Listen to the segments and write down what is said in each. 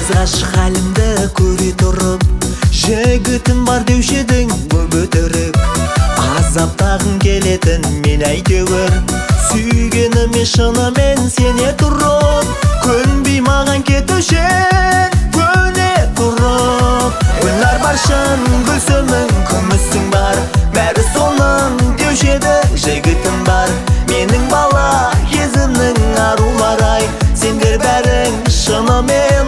көз ғашық халімді көре тұрып, жігітім бар деуші едің көп өтірік. Азаптағың келетін мен әйтеуір, сүйгеніме шынымен сене тұрып, көнбей маған кетушен көне тұрып. Гүлнар баршын гүлсімің, күміссің бар, бәрі соның деуші еді жігітім бар. Менің бала кезімнің арулары-ай, сендер бәрің шынымен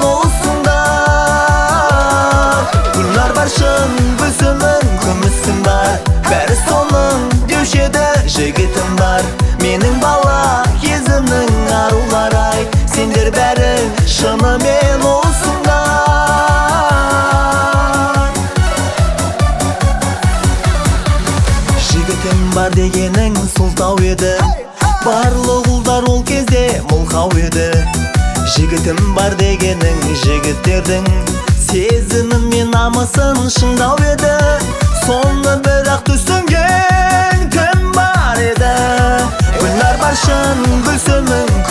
ұлысыңдар. Гүлнар баршын гүлсімің, күміссің бар, бәрі соның деуші еді жігітім бар. Менің бала кезімнің арулары-ай, сендер бәрің шынымен ұлысыңдар. Жігітім бар дегенің сұлтау еді, барлық ұлдар ол кезде мылқау еді. Жігітім бар дегенің жігіттердің сезімі мен намысын шыңдау еді. Соны бірақ түсінген кім бар еді? Гүлнар баршын гүлсімің,